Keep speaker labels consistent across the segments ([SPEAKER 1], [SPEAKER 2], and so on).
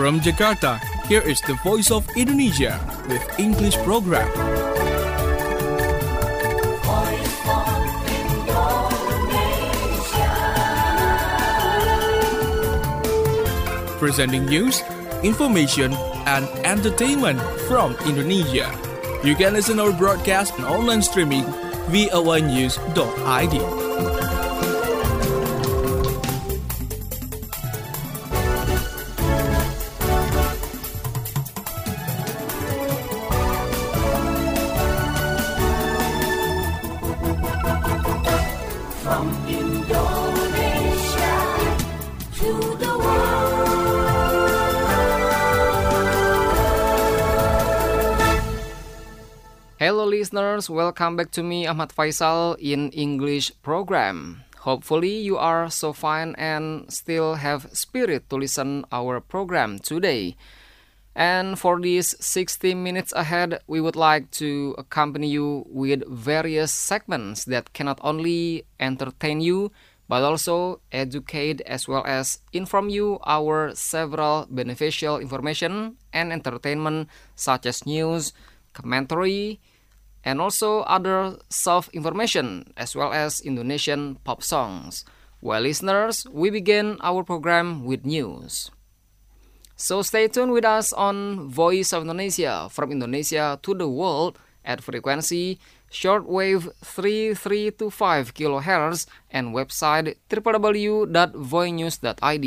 [SPEAKER 1] From Jakarta, here is the Voice of Indonesia with English program. Presenting news, information, and entertainment from Indonesia. You can listen our broadcast and online streaming via voanews.id.
[SPEAKER 2] From Indonesia to the world.
[SPEAKER 3] Hello listeners, welcome back to me Ahmad Faisal in English program. Hopefully you are so fine and still have spirit to listen our program today. And for these 60 minutes ahead, we would like to accompany you with various segments that can not only entertain you, but also educate as well as inform you our several beneficial information and entertainment such as news, commentary, and also other self-information as well as Indonesian pop songs. Well, listeners, we begin our program with news. So stay tuned with us on Voice of Indonesia from Indonesia to the world at frequency shortwave 3325 kHz and website www.voinews.id.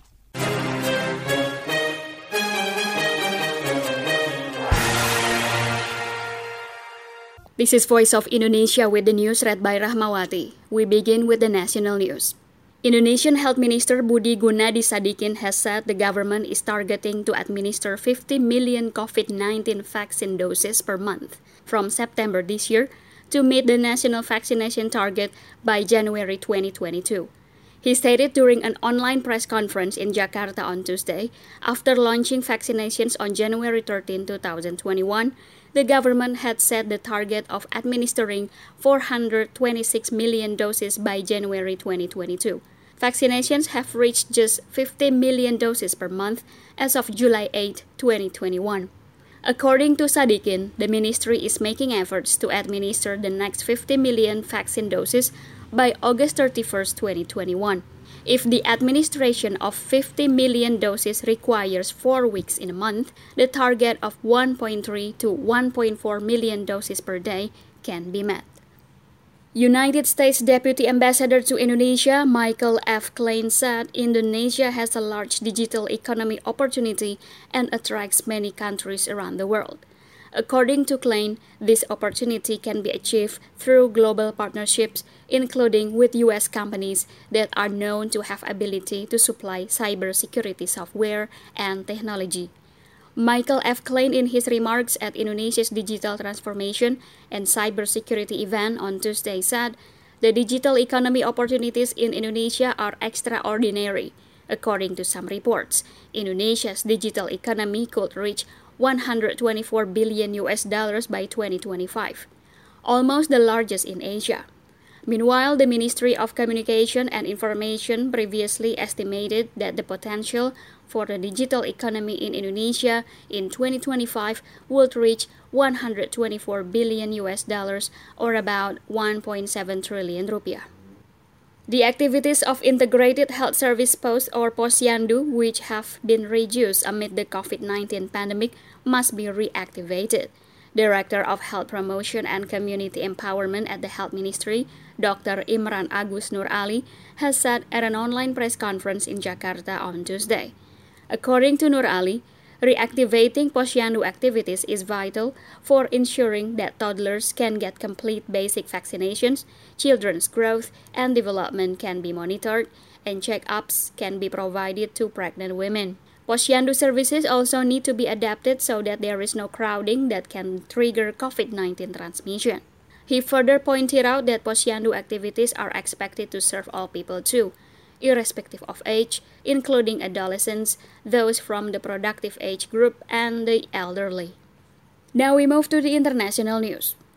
[SPEAKER 4] This is Voice of Indonesia with the news read by Rahmawati. We begin with the national news. Indonesian Health Minister Budi Gunadi Sadikin has said the government is targeting to administer 50 million COVID-19 vaccine doses per month from September this year to meet the national vaccination target by January 2022. He stated during an online press conference in Jakarta on Tuesday, after launching vaccinations on January 13, 2021, the government had set the target of administering 426 million doses by January 2022. Vaccinations have reached just 50 million doses per month as of July 8, 2021. According to Sadikin, the ministry is making efforts to administer the next 50 million vaccine doses by August 31, 2021. If the administration of 50 million doses requires 4 weeks in a month, the target of 1.3 to 1.4 million doses per day can be met. United States Deputy Ambassador to Indonesia, Michael F. Klein, said Indonesia has a large digital economy opportunity and attracts many countries around the world. According to Klein, this opportunity can be achieved through global partnerships, including with U.S. companies that are known to have ability to supply cybersecurity software and technology. Michael F. Klein, in his remarks at Indonesia's Digital Transformation and Cybersecurity event on Tuesday, said the digital economy opportunities in Indonesia are extraordinary. According to some reports, Indonesia's digital economy could reach $124 billion by 2025, almost the largest in Asia. Meanwhile, the Ministry of Communication and Information previously estimated that the potential for the digital economy in Indonesia in 2025 would reach $124 billion or about 1.7 trillion rupiah. The activities of Integrated Health Service Post or Posyandu, which have been reduced amid the COVID-19 pandemic, must be reactivated. Director of Health Promotion and Community Empowerment at the Health Ministry, Dr. Imran Agus Nur Ali, has said at an online press conference in Jakarta on Tuesday. According to Nur Ali, reactivating Posyandu activities is vital for ensuring that toddlers can get complete basic vaccinations, children's growth and development can be monitored, and check-ups can be provided to pregnant women. Posyandu services also need to be adapted so that there is no crowding that can trigger COVID-19 transmission. He further pointed out that Posyandu activities are expected to serve all people too, irrespective of age, including adolescents, those from the productive age group, and the elderly. Now we move to the international news.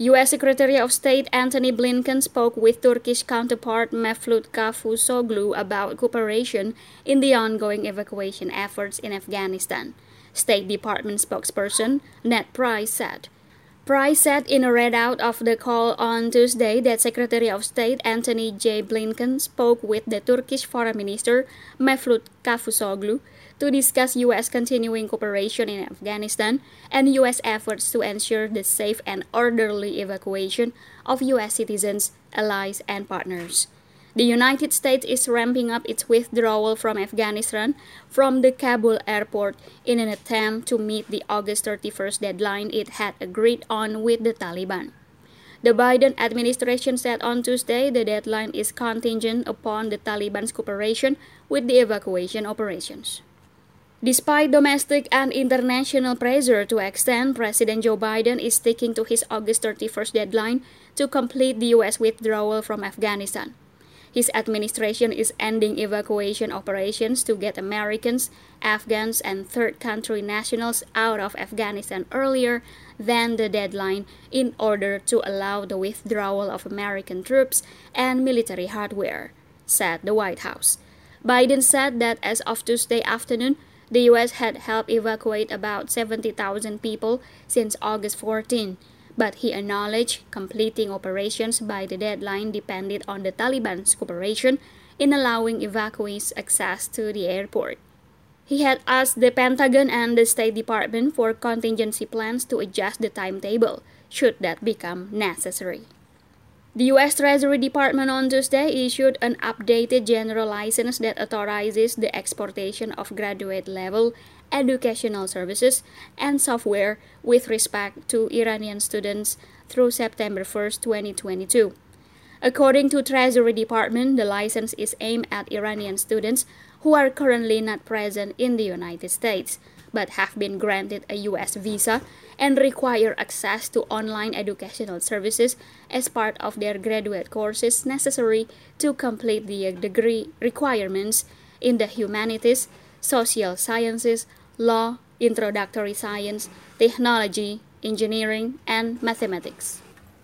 [SPEAKER 4] U.S. Secretary of State Antony Blinken spoke with Turkish counterpart Mevlut Cavusoglu about cooperation in the ongoing evacuation efforts in Afghanistan. State Department spokesperson Ned Price said. Price said in a readout of the call on Tuesday that Secretary of State Antony J. Blinken spoke with the Turkish Foreign Minister Mevlut Cavusoglu to discuss U.S. continuing cooperation in Afghanistan and U.S. efforts to ensure the safe and orderly evacuation of U.S. citizens, allies, and partners. The United States is ramping up its withdrawal from Afghanistan from the Kabul airport in an attempt to meet the August 31st deadline it had agreed on with the Taliban. The Biden administration said on Tuesday the deadline is contingent upon the Taliban's cooperation with the evacuation operations. Despite domestic and international pressure to extend, President Joe Biden is sticking to his August 31st deadline to complete the U.S. withdrawal from Afghanistan. His administration is ending evacuation operations to get Americans, Afghans, and third country nationals out of Afghanistan earlier than the deadline in order to allow the withdrawal of American troops and military hardware, said the White House. Biden said that as of Tuesday afternoon, the U.S. had helped evacuate about 70,000 people since August 14. But he acknowledged completing operations by the deadline depended on the Taliban's cooperation in allowing evacuees access to the airport. He had asked the Pentagon and the State Department for contingency plans to adjust the timetable, should that become necessary. The U.S. Treasury Department on Tuesday issued an updated general license that authorizes the exportation of graduate-level educational services and software with respect to Iranian students through September 1, 2022. According to Treasury Department, the license is aimed at Iranian students who are currently not present in the United States, but have been granted a U.S. visa and require access to online educational services as part of their graduate courses necessary to complete the degree requirements in the humanities, social sciences, law, introductory science, technology, engineering, and mathematics.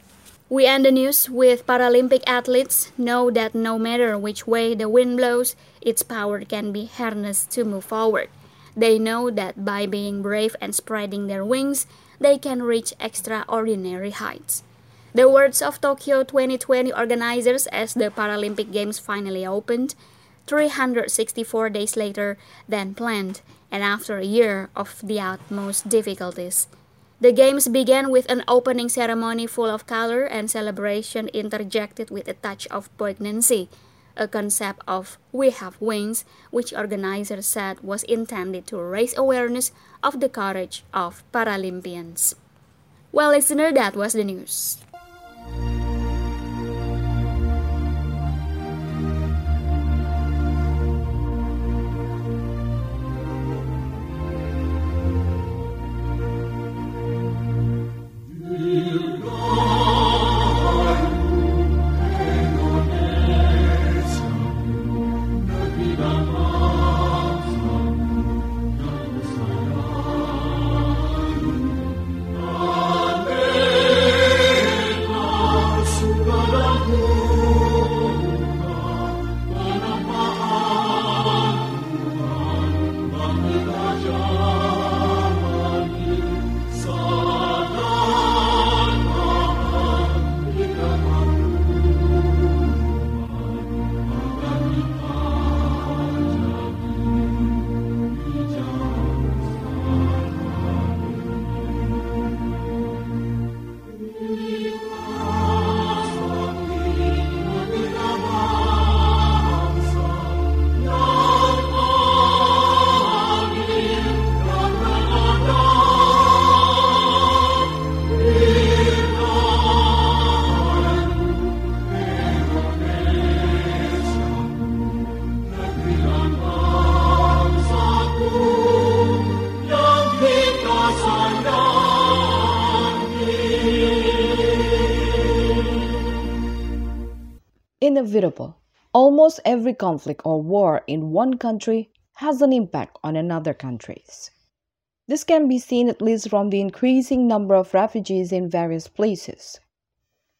[SPEAKER 4] We end the news with Paralympic athletes know that no matter which way the wind blows, its power can be harnessed to move forward. They know that by being brave and spreading their wings, they can reach extraordinary heights. The words of Tokyo 2020 organizers as the Paralympic Games finally opened 364 days later than planned, and after a year of the utmost difficulties. The Games began with an opening ceremony full of color and celebration interjected with a touch of poignancy, a concept of "we have wings," which organizers said was intended to raise awareness of the courage of Paralympians. Well, listener, that was the news.
[SPEAKER 5] Inevitable. Almost every conflict or war in one country has an impact on another countries. This can be seen at least from the increasing number of refugees in various places,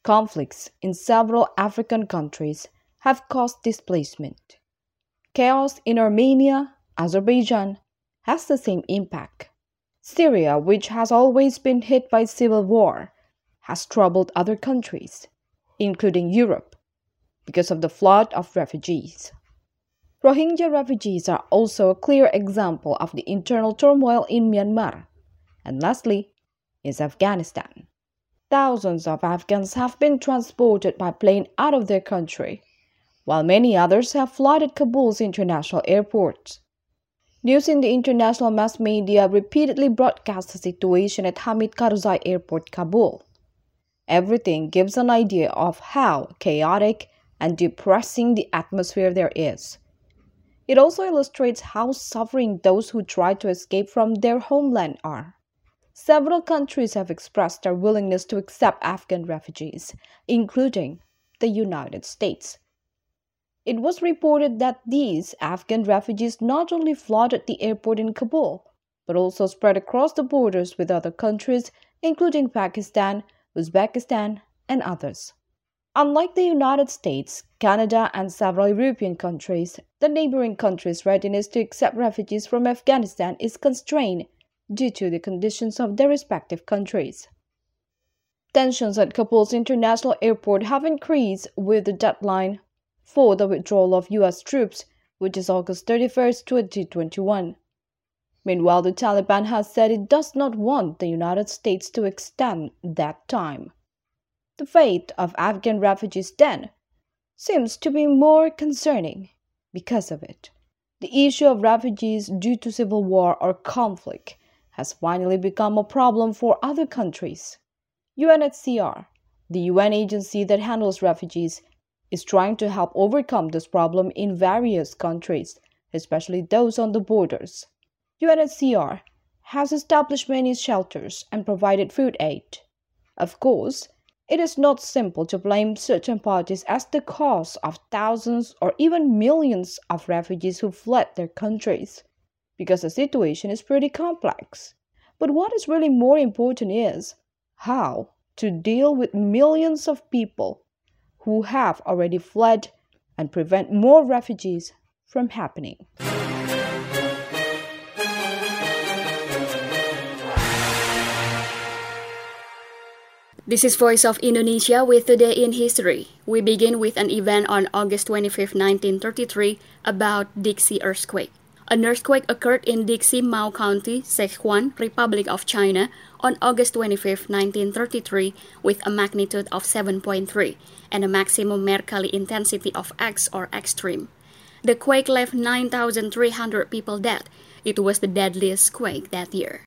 [SPEAKER 5] conflicts in several African countries have caused displacement. Chaos in Armenia, Azerbaijan, has the same impact. Syria, which has always been hit by civil war, has troubled other countries, including Europe, because of the flood of refugees. Rohingya refugees are also a clear example of the internal turmoil in Myanmar. And lastly is Afghanistan. Thousands of Afghans have been transported by plane out of their country, while many others have flooded Kabul's international airports. News in the international mass media repeatedly broadcast the situation at Hamid Karzai Airport, Kabul. Everything gives an idea of how chaotic and depressing the atmosphere there is. It also illustrates how suffering those who try to escape from their homeland are. Several countries have expressed their willingness to accept Afghan refugees, including the United States. It was reported that these Afghan refugees not only flooded the airport in Kabul, but also spread across the borders with other countries, including Pakistan, Uzbekistan, and others. Unlike the United States, Canada, and several European countries, the neighboring countries' readiness to accept refugees from Afghanistan is constrained due to the conditions of their respective countries. Tensions at Kabul's international airport have increased with the deadline for the withdrawal of U.S. troops, which is August 31, 2021. Meanwhile, the Taliban has said it does not want the United States to extend that time. The fate of Afghan refugees then seems to be more concerning because of it. The issue of refugees due to civil war or conflict has finally become a problem for other countries. UNHCR, the UN agency that handles refugees, is trying to help overcome this problem in various countries, especially those on the borders. UNHCR has established many shelters and provided food aid. Of course, it is not simple to blame certain parties as the cause of thousands or even millions of refugees who fled their countries, because the situation is pretty complex. But what is really more important is how to deal with millions of people who have already fled and prevent more refugees from happening.
[SPEAKER 4] This is Voice of Indonesia with Today in History. We begin with an event on August 25, 1933 about Dixie earthquake. An earthquake occurred in Dixie, Mao County, Sichuan, Republic of China on August 25, 1933 with a magnitude of 7.3 and a maximum Mercalli intensity of X or extreme. The quake left 9,300 people dead. It was the deadliest quake that year.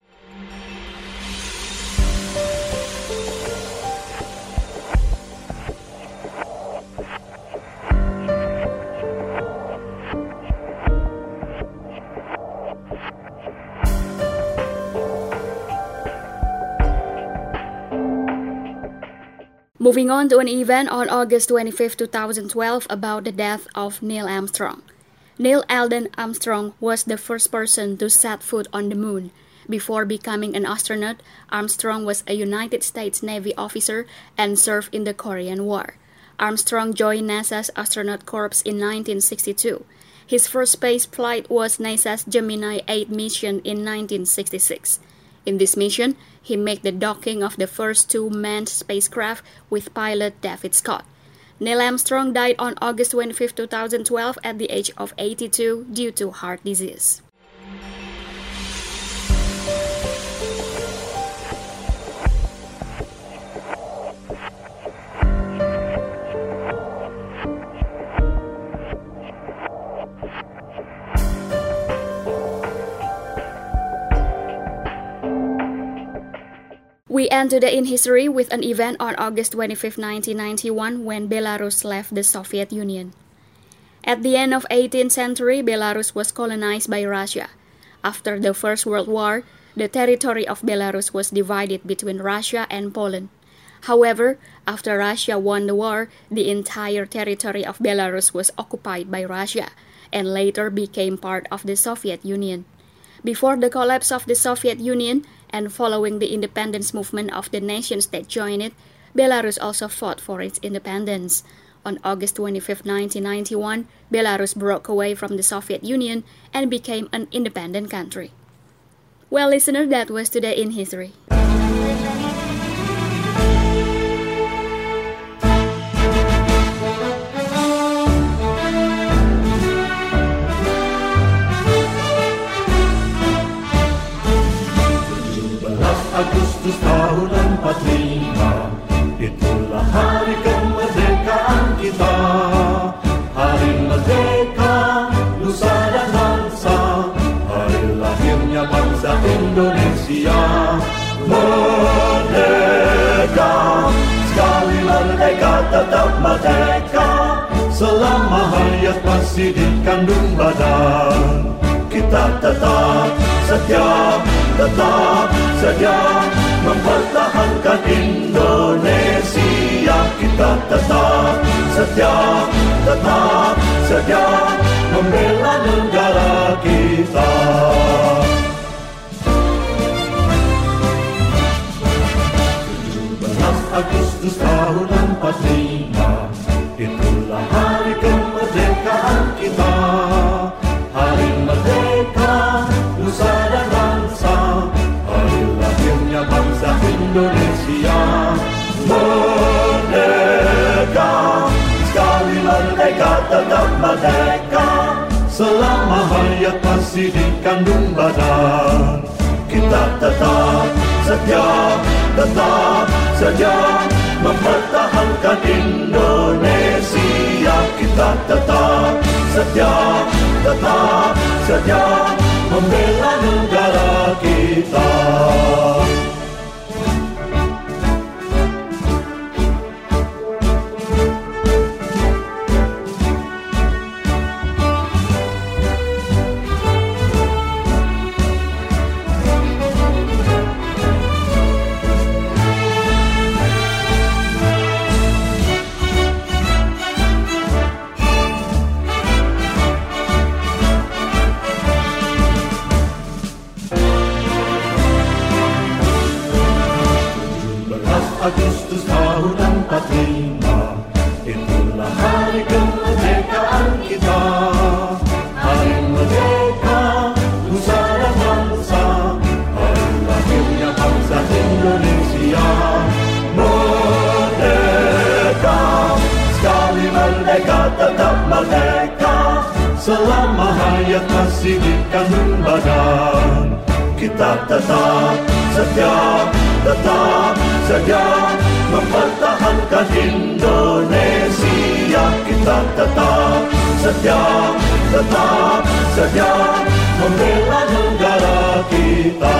[SPEAKER 4] Moving on to an event on August 25, 2012 about the death of Neil Armstrong. Neil Alden Armstrong was the first person to set foot on the moon. Before becoming an astronaut, Armstrong was a United States Navy officer and served in the Korean War. Armstrong joined NASA's Astronaut Corps in 1962. His first space flight was NASA's Gemini 8 mission in 1966. In this mission, he made the docking of the first two manned spacecraft with pilot David Scott. Neil Armstrong died on August 25, 2012 at the age of 82 due to heart disease. We end today in history with an event on August 25, 1991 when Belarus left the Soviet Union. At the end of 18th century, Belarus was colonized by Russia. After the First World War, the territory of Belarus was divided between Russia and Poland. However, after Russia won the war, the entire territory of Belarus was occupied by Russia and later became part of the Soviet Union. Before the collapse of the Soviet Union and following the independence movement of the nations that joined it, Belarus also fought for its independence. On August 25, 1991, Belarus broke away from the Soviet Union and became an independent country. Well, listener, that was Today in History.
[SPEAKER 6] Agustus tahun 45, itulah hari kemerdekaan kita. Hari merdeka, nusa dan bangsa, hari lahirnya bangsa Indonesia. Merdeka, sekali merdeka tetap merdeka, selama hayat masih dikandung badan. Kita tetap setia mempertahankan Indonesia. Kita tetap setia membela negara kita. 17 Agustus tahun 45, itulah hari kemerdekaan kita. Hari merdeka, nusa dan bangsa, hari lahirnya bangsa Indonesia. Merdeka, sekali merdeka tetap merdeka, selama hayat masih dikandung badan. Kita tetap setia mempertahankan Indonesia. Kita tetap setia membela negara kita. Agustus tahun 45, itulah hari kemerdekaan kita. Hari merdeka, nusa dan bangsa, hari lahirnya bangsa Indonesia. Merdeka, sekali merdeka tetap merdeka, selama hayat masih dikandung badan. Kita tetap setia mempertahankan Indonesia. Kita tetap setia membela negara kita.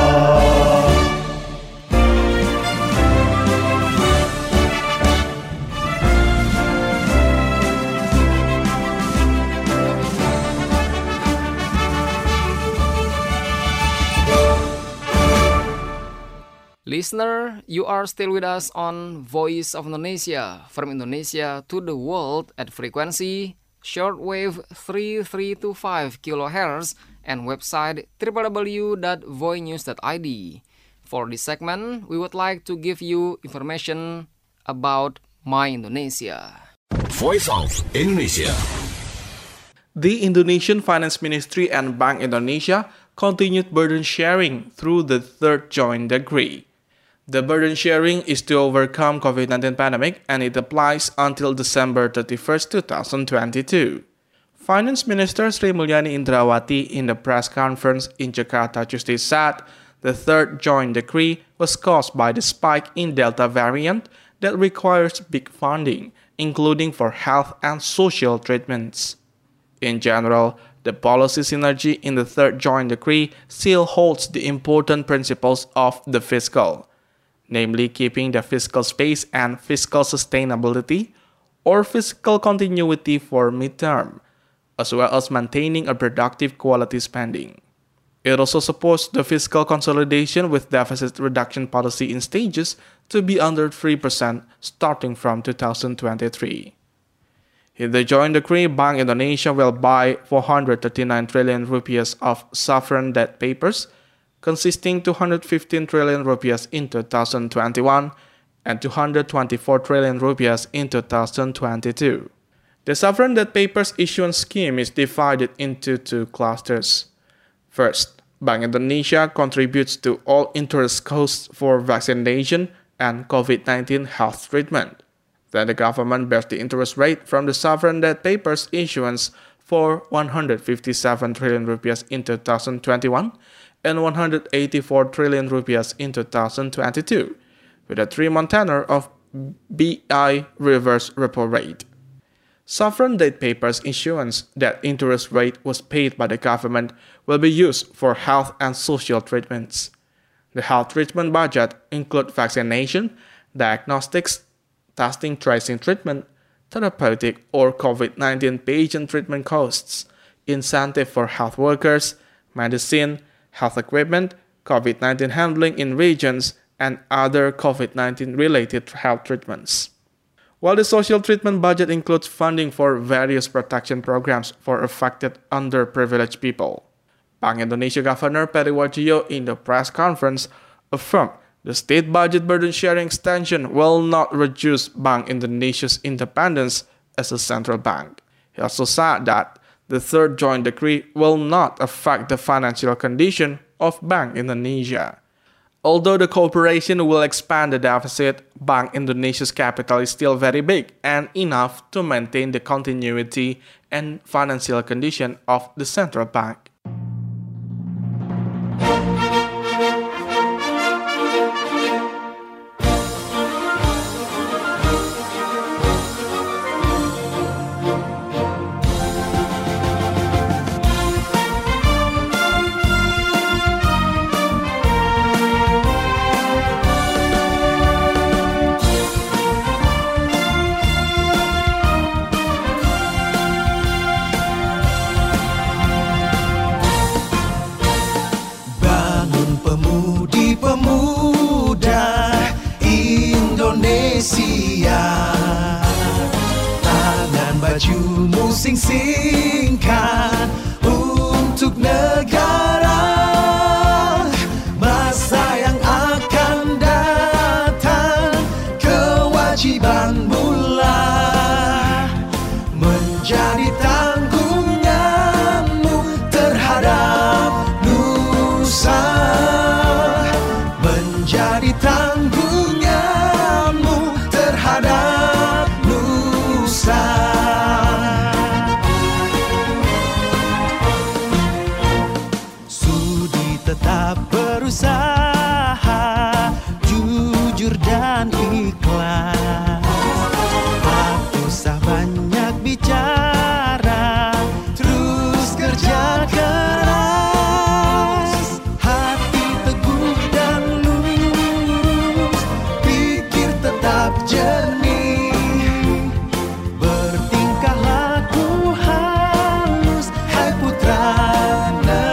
[SPEAKER 3] Listener, you are still with us on Voice of Indonesia, from Indonesia to the world at frequency shortwave 3325 kHz and website www.voinews.id. For this segment, we would like to give you information about My Indonesia.
[SPEAKER 7] Voice of Indonesia.
[SPEAKER 1] The Indonesian Finance Ministry and Bank Indonesia continued burden sharing through the third joint decree. The burden sharing is to overcome COVID-19 pandemic and it applies until December 31st, 2022. Finance Minister Sri Mulyani Indrawati in the press conference in Jakarta Tuesday said the third joint decree was caused by the spike in Delta variant that requires big funding, including for health and social treatments. In general, the policy synergy in the third joint decree still holds the important principles of the fiscal, namely keeping the fiscal space and fiscal sustainability or fiscal continuity for midterm, as well as maintaining a productive quality spending. It also supports the fiscal consolidation with deficit reduction policy in stages to be under 3% starting from 2023. In the joint decree, Bank Indonesia will buy 439 trillion rupiahs of sovereign debt papers, consisting 215 trillion rupiahs in 2021 and 224 trillion rupiah in 2022. The sovereign debt papers issuance scheme is divided into two clusters. First, Bank Indonesia contributes to all interest costs for vaccination and COVID-19 health treatment. Then the government bears the interest rate from the sovereign debt papers issuance for 157 trillion rupiah in 2021 and 184 trillion rupiah in 2022, with a 3-month tenor of BI reverse repo rate. Sovereign debt papers issuance that interest rate was paid by the government will be used for health and social treatments. The health treatment budget includes vaccination, diagnostics, testing, tracing treatment, therapeutic or COVID-19 patient treatment costs, incentive for health workers, medicine, health equipment, COVID-19 handling in regions, and other COVID-19 related health treatments. While the social treatment budget includes funding for various protection programs for affected underprivileged people, Bank Indonesia Governor Peri Warjio in the press conference affirmed the state budget burden sharing extension will not reduce Bank Indonesia's independence as a central bank. He also said that the third joint decree will not affect the financial condition of Bank Indonesia. Although the corporation will expand the deficit, Bank Indonesia's capital is still very big and enough to maintain the continuity and financial condition of the central bank.
[SPEAKER 8] Pemuda Indonesia, tangan bajumu sing-singkan untuk negara. Masa yang akan datang, kewajibanmu lah menjadi tanggunganmu terhadap nusa. Jadi tanggunganmu terhadap nusa. Sudi tetap berusaha, jujur dan ikhlas. Tak usah banyak bicara, terus kerja keras. Hati teguh dan jernih, bertingkah laku halus, hai putra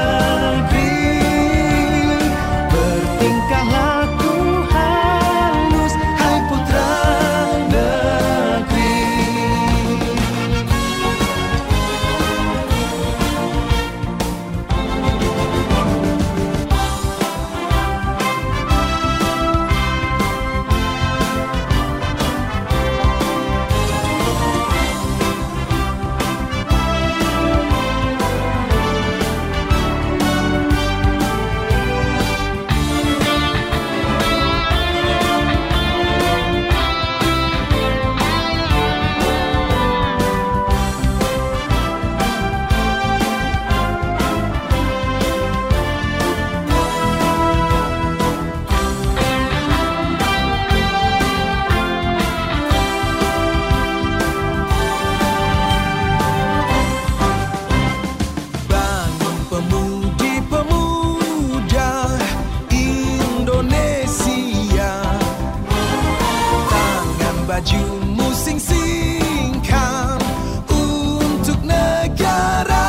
[SPEAKER 8] negeri. Bertingkah laku halus, hai putra negeri. Bajumu sing-singkan untuk negara.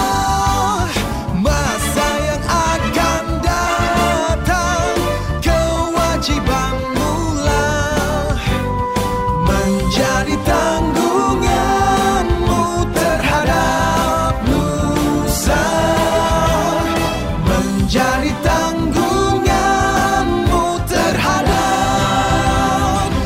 [SPEAKER 8] Masa yang akan datang, kewajibanmu lah menjadi tanggunganmu terhadap nusa. Menjadi tanggunganmu terhadap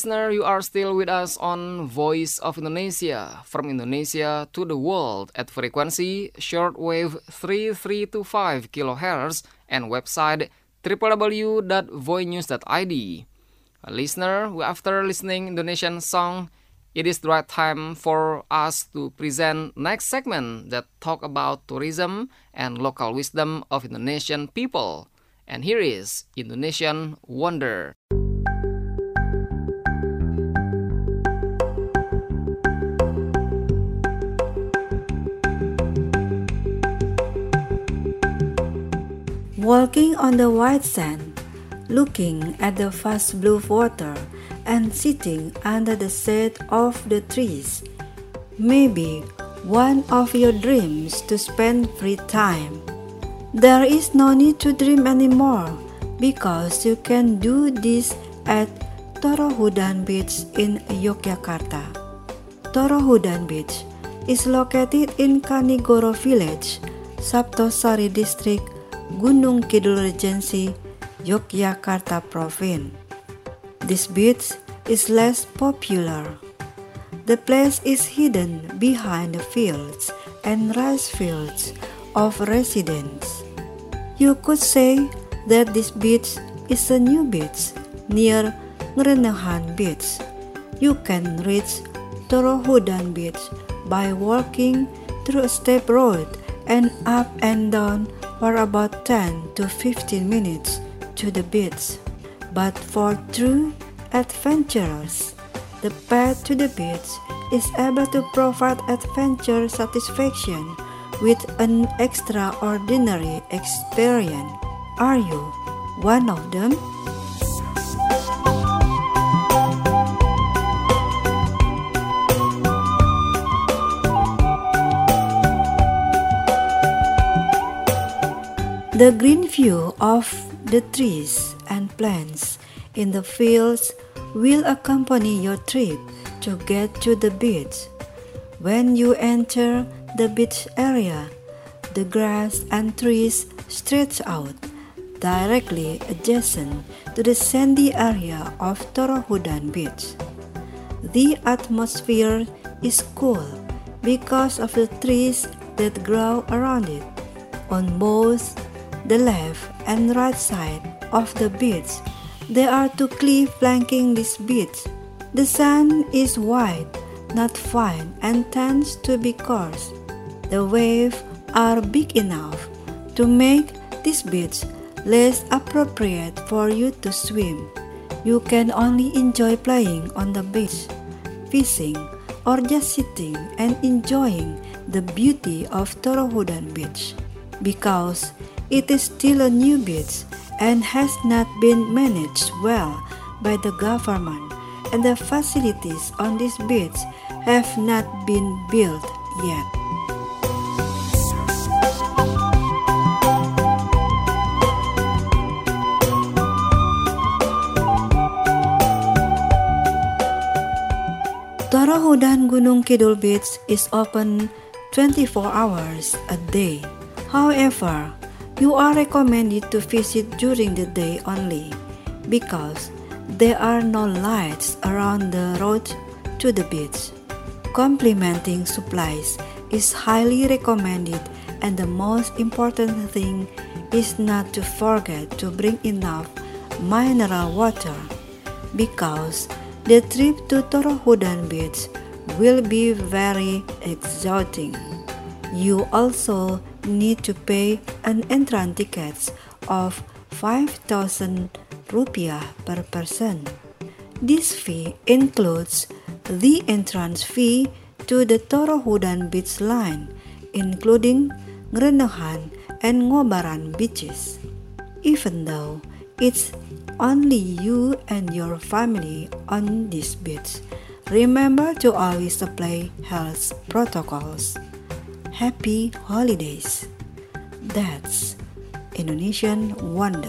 [SPEAKER 3] listener, you are still with us on Voice of Indonesia, from Indonesia to the world at frequency shortwave 3325 kHz and website www.voinews.id. Listener, after listening Indonesian song, it is the right time for us to present next segment that talk about tourism and local wisdom of Indonesian people. And here is Indonesian Wonder.
[SPEAKER 9] Walking on the white sand, looking at the vast blue water, and sitting under the shade of the trees, maybe one of your dreams to spend free time. There is no need to dream anymore because you can do this at Torohudan Beach in Yogyakarta. Torohudan Beach is located in Kanigoro Village, Saptosari District, Gunung Kidul Regency, Yogyakarta Province. This beach is less popular. The place is hidden behind the fields and rice fields of residents. You could say that this beach is a new beach near Ngrenehan Beach. You can reach Torohudan Beach by walking through a steep road and up and down for about 10 to 15 minutes to the beach. But for true adventurers, the path to the beach is able to provide adventure satisfaction with an extraordinary experience. Are you one of them? The green view of the trees and plants in the fields will accompany your trip to get to the beach. When you enter the beach area, the grass and trees stretch out directly adjacent to the sandy area of Torohudan Beach. The atmosphere is cool because of the trees that grow around it. On both the left and right side of the beach, there are two cliffs flanking this beach. The sand is white, not fine, and tends to be coarse. The waves are big enough to make this beach less appropriate for you to swim. You can only enjoy playing on the beach, fishing, or just sitting and enjoying the beauty of Torohudan Beach. Because it is still a new beach and has not been managed well by the government, and the facilities on this beach have not been built yet. Torohudan Gunung Kidul Beach is open 24 hours a day. However, you are recommended to visit during the day only because there are no lights around the road to the beach. Complementing supplies is highly recommended, and the most important thing is not to forget to bring enough mineral water because the trip to Torohudan Beach will be very exhausting. You also need to pay an entrance ticket of 5,000 rupiah per person. This fee includes the entrance fee to the Torohudan Beach line, including Ngrenehan and Ngobaran beaches. Even though it's only you and your family on this beach, remember to always apply health protocols. Happy holidays. That's Indonesian Wonder.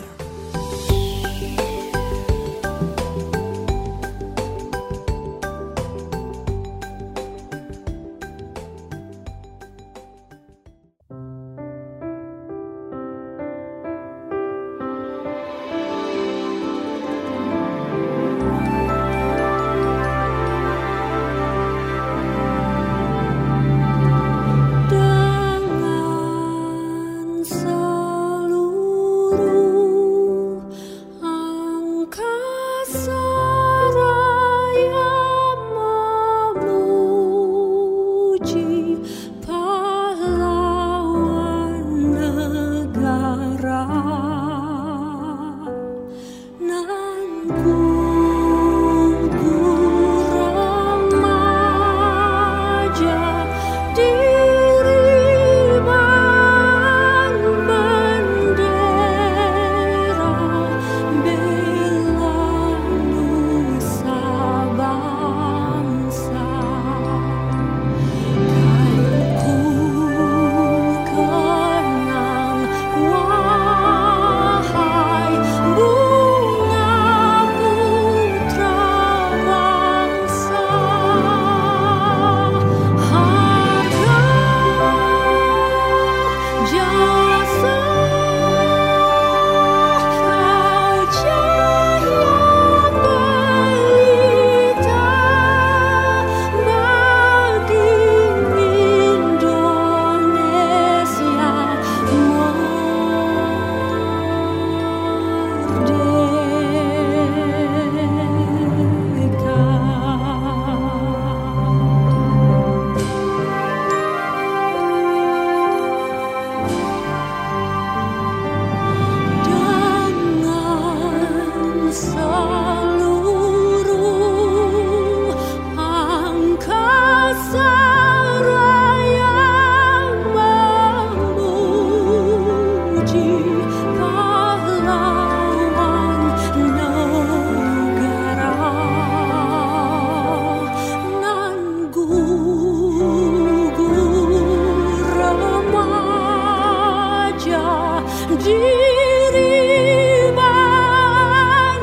[SPEAKER 2] Diriman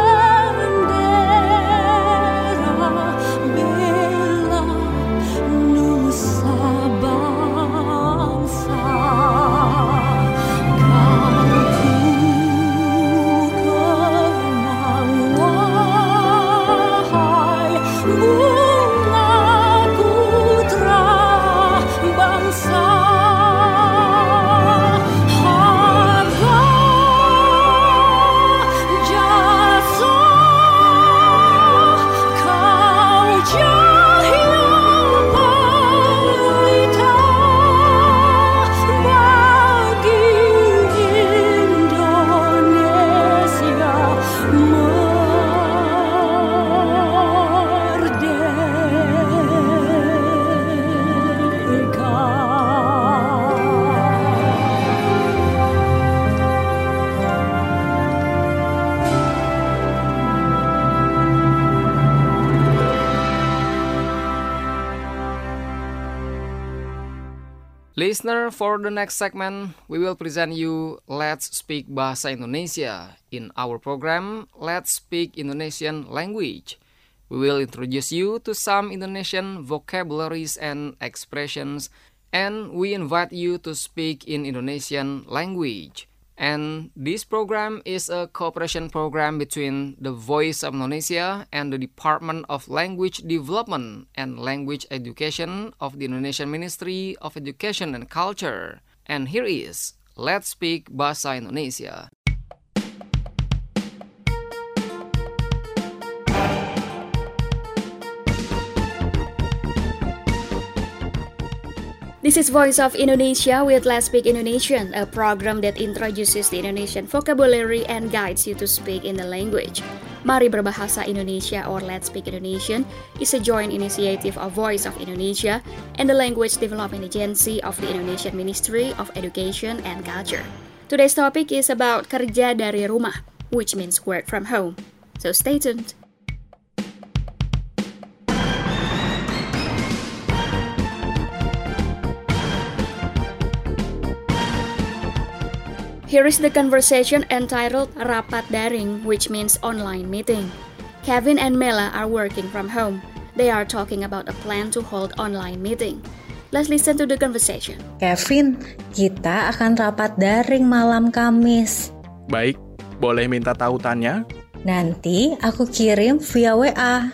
[SPEAKER 2] bendera bela nusa bangsa. Bunga putra bangsa, harga jasa kau cahaya pelita bagi Indonesia
[SPEAKER 3] Listener, for the next segment, we will present you Let's Speak Bahasa Indonesia. In our program, Let's Speak Indonesian Language. We will introduce you to some Indonesian vocabularies and expressions, and we invite you to speak in Indonesian language. And this program is a cooperation program between the Voice of Indonesia and the Department of Language Development and Language Education of the Indonesian Ministry of Education and Culture. And here is Let's Speak Bahasa Indonesia.
[SPEAKER 4] This is Voice of Indonesia with Let's Speak Indonesian, a program that introduces the Indonesian vocabulary and guides you to speak in the language. Mari Berbahasa Indonesia or Let's Speak Indonesian is a joint initiative of Voice of Indonesia and the Language Development Agency of the Indonesian Ministry of Education and Culture. Today's topic is about kerja dari rumah, which means work from home. So stay tuned. Here is the conversation entitled Rapat Daring, which means online meeting. Kevin and Mela are working from home. They are talking about a plan to hold online meeting. Let's listen to the conversation.
[SPEAKER 10] Kevin, kita akan rapat daring malam Kamis.
[SPEAKER 1] Baik, boleh minta tautannya?
[SPEAKER 10] Nanti aku kirim via WA.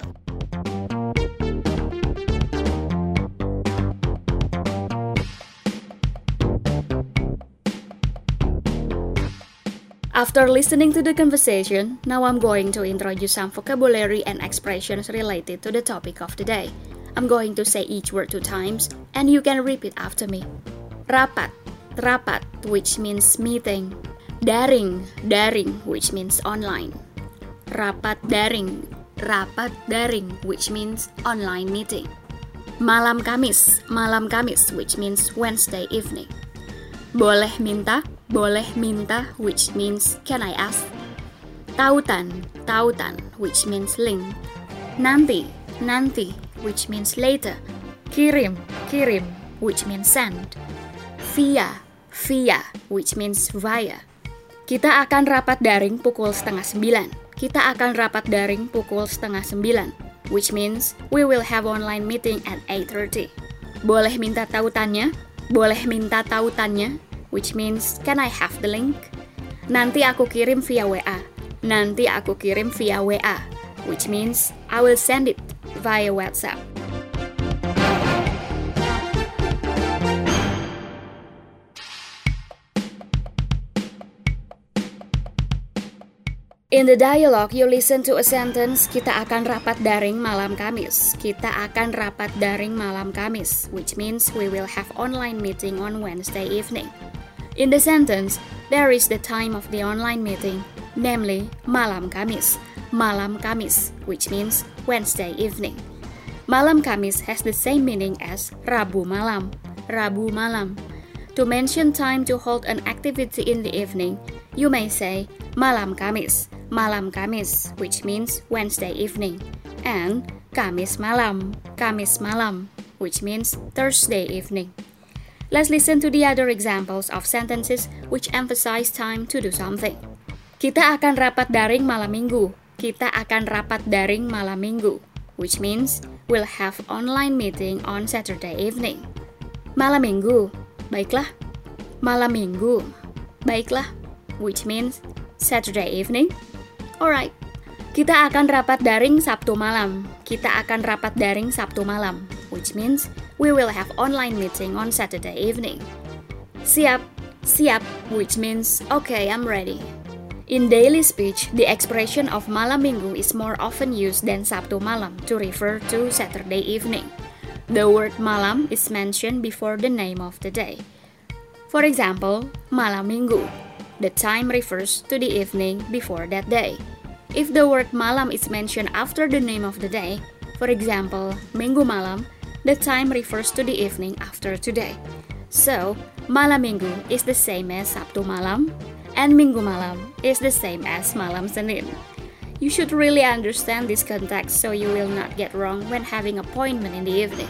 [SPEAKER 4] After listening to the conversation, now I'm going to introduce some vocabulary and expressions related to the topic of the day. I'm going to say each word 2 times, and you can repeat after me. Rapat, rapat, which means meeting. Daring, daring, which means online. Rapat daring, which means online meeting. Malam Kamis, which means Wednesday evening. Boleh minta, which means can I ask. Tautan, which means link. Nanti, which means later. Kirim, which means send. Via, which means via. Kita akan rapat daring pukul 8:30. Which means we will have online meeting at 8:30. Boleh minta tautannya, which means can I have the link? Nanti aku kirim via WA, which means I will send it via WhatsApp. In the dialogue, you listen to a sentence, kita akan rapat daring malam Kamis. Which means we will have online meeting on Wednesday evening. In the sentence, there is the time of the online meeting, namely malam Kamis, which means Wednesday evening. Malam Kamis has the same meaning as Rabu malam. To mention time to hold an activity in the evening, you may say malam Kamis, which means Wednesday evening, and Kamis malam, which means Thursday evening. Let's listen to the other examples of sentences which emphasize time to do something. Kita akan rapat daring malam minggu. Kita akan rapat daring malam minggu, which means we'll have online meeting on Saturday evening. Malam minggu, baiklah. Malam minggu, baiklah, which means Saturday evening. Alright. Kita akan rapat daring Sabtu malam. Kita akan rapat daring Sabtu malam, which means we will have online meeting on Saturday evening. Siap, siap, which means okay, I'm ready. In daily speech, the expression of malam minggu is more often used than Sabtu malam to refer to Saturday evening. The word malam is mentioned before the name of the day. For example, malam minggu. The time refers to the evening before that day. If the word malam is mentioned after the name of the day, for example, minggu malam, the time refers to the evening after today. So, malam minggu is the same as Sabtu malam, and minggu malam is the same as malam Senin. You should really understand this context so you will not get wrong when having appointment in the evening.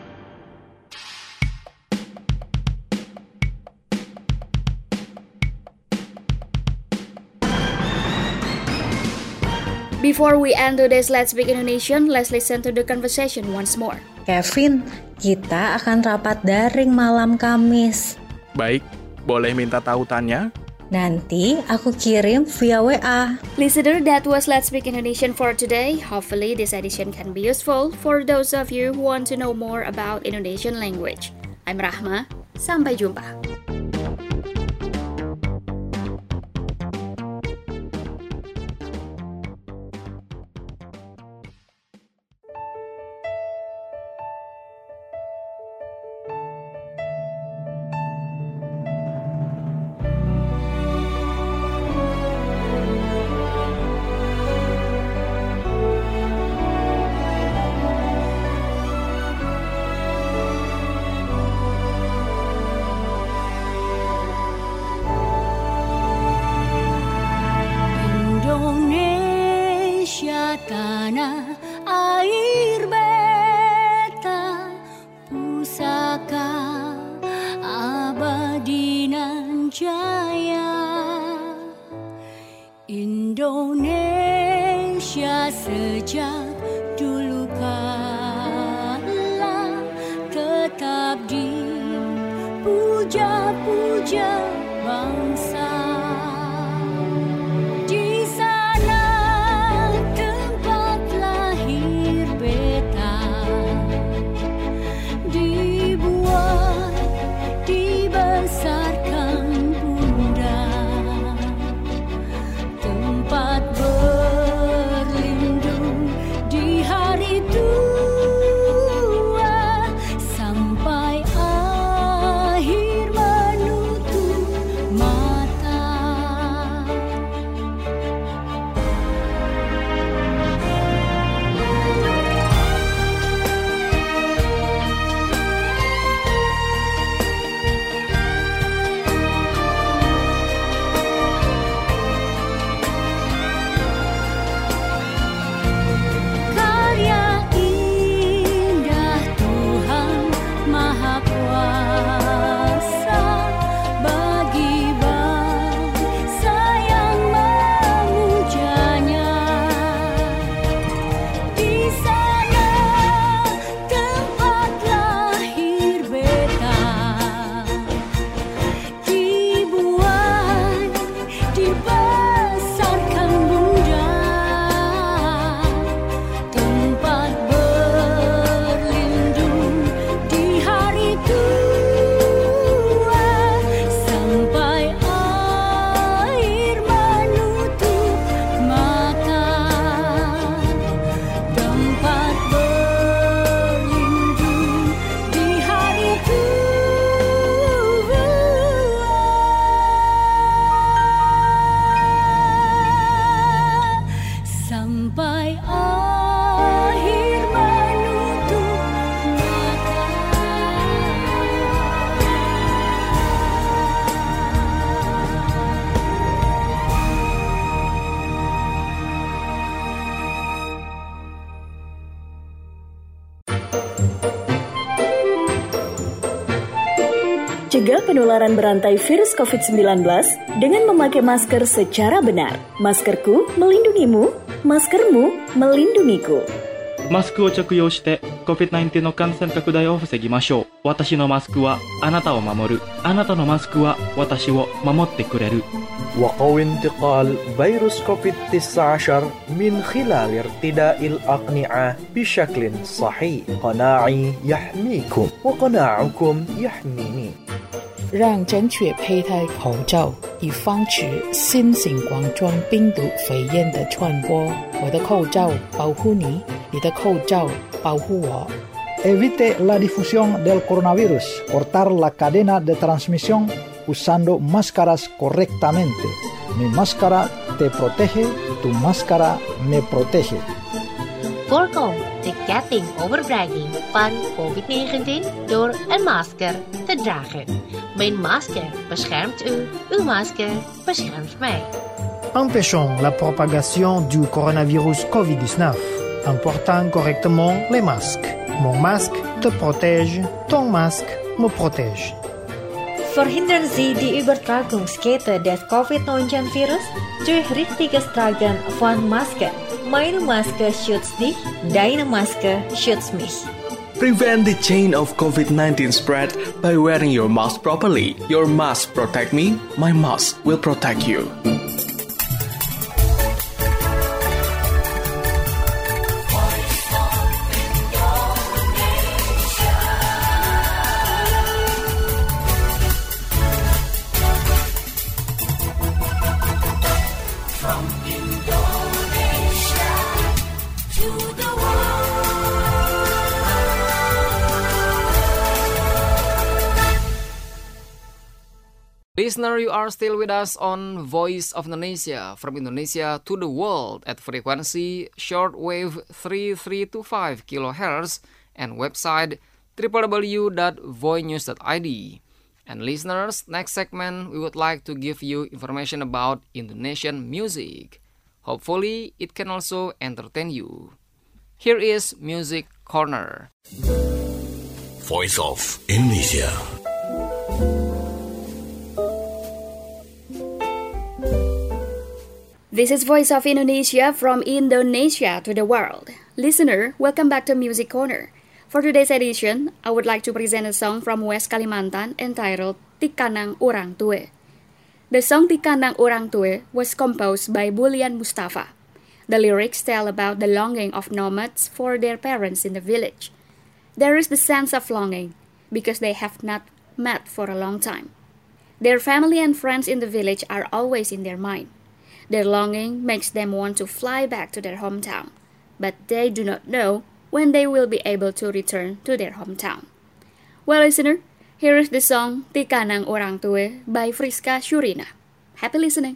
[SPEAKER 4] Before we end today's Let's Speak Indonesian, let's listen to the conversation once more.
[SPEAKER 10] Kevin, kita akan rapat daring malam Kamis.
[SPEAKER 1] Baik, boleh minta tautannya?
[SPEAKER 10] Nanti aku kirim via WA.
[SPEAKER 4] Listener, that was Let's Speak Indonesian for today. Hopefully this edition can be useful for those of you who want to know more about Indonesian language. I'm Rahma, sampai jumpa.
[SPEAKER 2] Tanah air beta, pusaka abadi nan jaya. Indonesia sejak dulu kala tetap dipuja-puja bangsa. Sampai akhir menutup
[SPEAKER 11] Cegah penularan berantai virus COVID-19 dengan memakai masker secara benar. Maskerku melindungimu, maskermu melindungiku.
[SPEAKER 12] マスクを着用して COVID-19 の感染拡大を防ぎましょう。私のマスクはあなたを守る。あなたのマスクは私を守ってくれる。
[SPEAKER 13] وقوي انتقال فيروس كوفيد-19 من خلال ارتداء الأقنعة بشكل صحيح. قناعي يحميكم وقناعكم يحميني.
[SPEAKER 14] 让正确佩戴口罩，以防止新型冠状病毒肺炎的传播。我的口罩保护你，你的口罩保护我。
[SPEAKER 15] Evite la difusión del coronavirus. Cortar la cadena de transmisión usando máscaras correctamente. Mi máscara te protege, tu máscara me protege.
[SPEAKER 16] Voorkom de ketting overbrenging van COVID-19 door een masker te dragen. Mijn masker beschermt u, uw masker beschermt mij.
[SPEAKER 17] Empêchons la propagation du coronavirus COVID-19 en portant correctement les masques. Mon masque te protège, ton masque me protège.
[SPEAKER 10] Verhindern Sie die Übertragungskette des Covid-19-Virus durch richtiges Tragen von Masken. Meine Maske schützt dich, deine Maske schützt mich.
[SPEAKER 1] Prevent the chain of COVID-19 spread by wearing your mask properly. Your mask protect me, my mask will protect you.
[SPEAKER 3] Listener, you are still with us on Voice of Indonesia, from Indonesia to the world at frequency shortwave 3325 kHz and website www.voinews.id. And listeners, next segment we would like to give you information about Indonesian music. Hopefully, it can also entertain you. Here is Music Corner.
[SPEAKER 7] Voice of Indonesia.
[SPEAKER 4] This is Voice of Indonesia from Indonesia to the world. Listener, welcome back to Music Corner. For today's edition, I would like to present a song from West Kalimantan entitled Tikanang Orang Tue. The song Tikanang Orang Tue was composed by Bulian Mustafa. The lyrics tell about the longing of nomads for their parents in the village. There is the sense of longing because they have not met for a long time. Their family and friends in the village are always in their mind. Their longing makes them want to fly back to their hometown, but they do not know when they will be able to return to their hometown. Well, listener, here is the song Tikanang Orang Tue by Friska Shurina. Happy listening!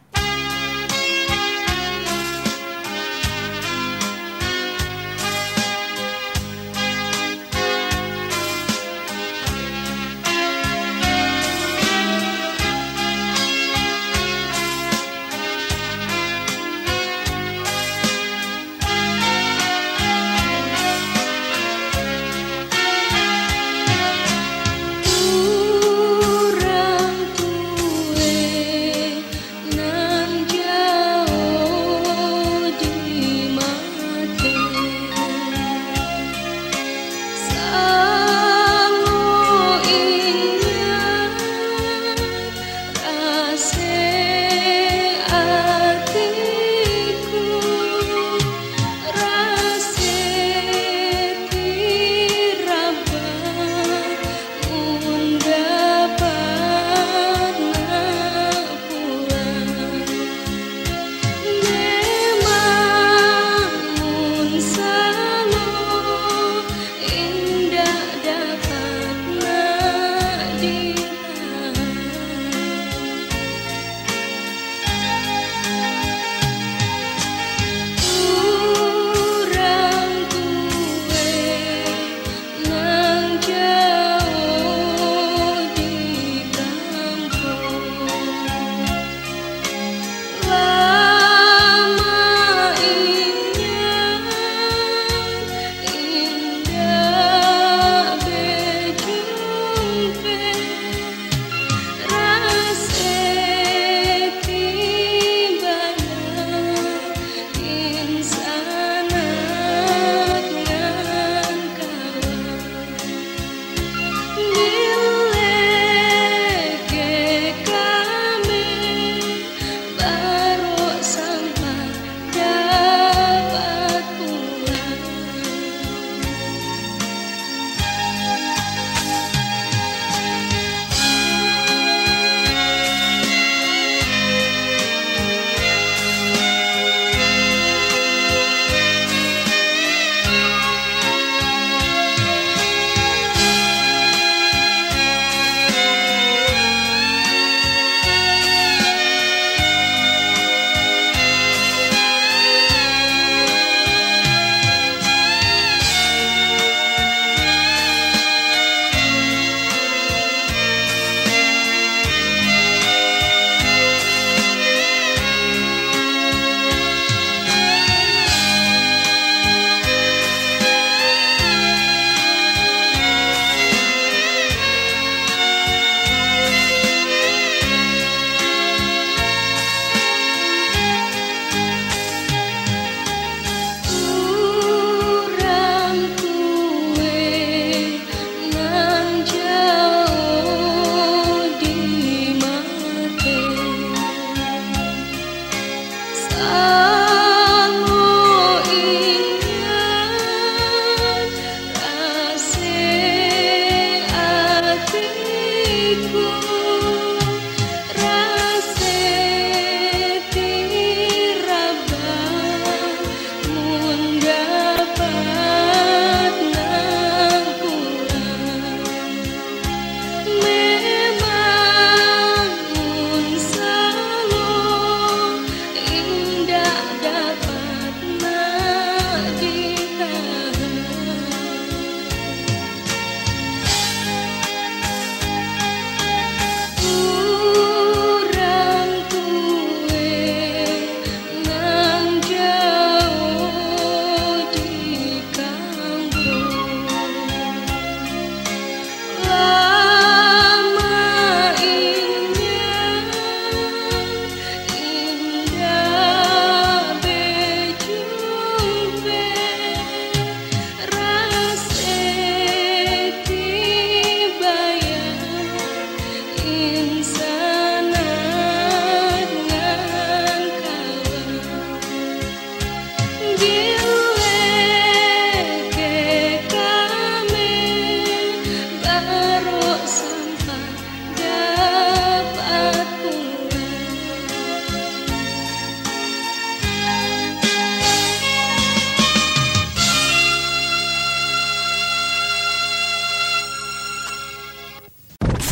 [SPEAKER 2] Orang tue nan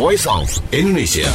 [SPEAKER 7] Voice of Indonesia.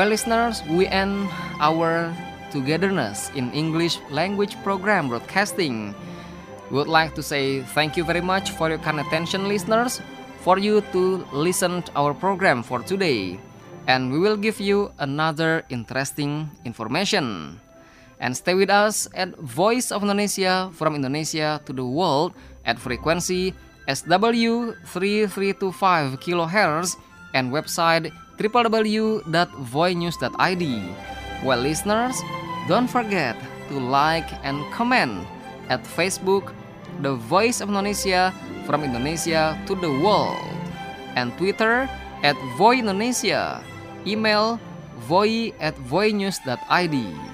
[SPEAKER 3] Well, listeners, we end our togetherness in English language program broadcasting. We would like to say thank you very much for your kind attention, listeners, for you to listen to our program for today. And we will give you another interesting information. And stay with us at Voice of Indonesia from Indonesia to the world at frequency SW 3325 kHz and website www.voinews.id. Well, listeners, don't forget to like and comment at Facebook, The Voice of Indonesia from Indonesia to the world, and Twitter at Voi Indonesia, email voi@voinews.id.